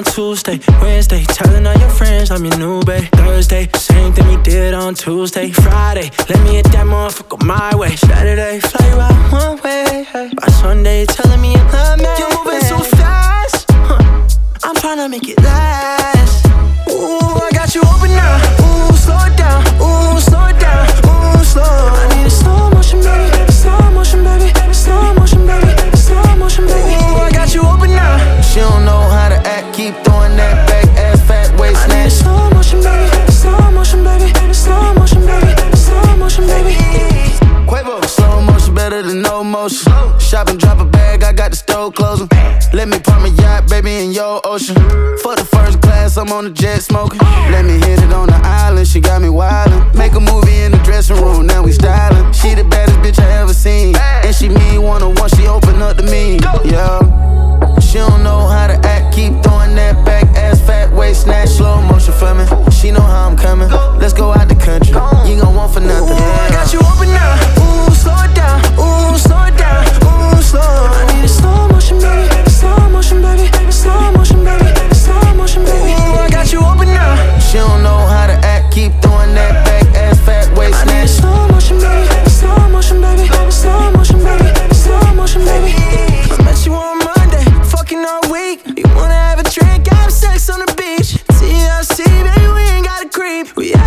on Tuesday, Wednesday, telling all your friends I'm your new babe. Thursday, same thing we did on Tuesday, Friday, let me hit that motherfucker my way. Saturday, fly you out one way, hey. By Sunday, telling me you love me. You're moving so fast, I'm tryna make it last. Ooh, I got you open now. Ooh, slow it down. Ooh, slow it down. Ooh, slow. I need a slow motion, baby. Slow motion, baby. Slow motion, baby. Slow motion, baby. Ooh, I got you open now. She don't know how to act, keep throwing that back ass fat waist snatch. I need a slow motion, baby. Slow motion, baby. Slow motion, baby. Slow motion, baby. Quavo. Slow motion better than no motion. Shop and drop a bag, I got the stove closing. Let me park my yacht, baby, in your ocean. For the first class, I'm on the jet smoking. Let me hit it on the island, she got me wildin'. Make a movie in the dressing room, now we stylin'. She the baddest bitch I ever seen. And she mean one-on-one, she open up to me. Yeah. She don't know how to act, keep throwing that back ass fat waist snatch. Slow motion for me, she know how I'm coming. Let's go out the country, you gon' want for nothing. Ooh, I got you open now. Ooh, slow it down. Ooh, slow it down. Ooh, slow. I need a slow motion, baby. Slow motion, baby. Slow motion, baby. Slow motion, baby. Ooh, I got you open now. She don't know how to act, keep throwing that back ass fat waist snatch. I need a slow motion, baby. Slow motion, baby. Slow motion, baby. Slow motion, baby. I met you on Monday, fucking all week. You wanna have a drink, have sex on the beach. TLC, baby, we ain't gotta creep. We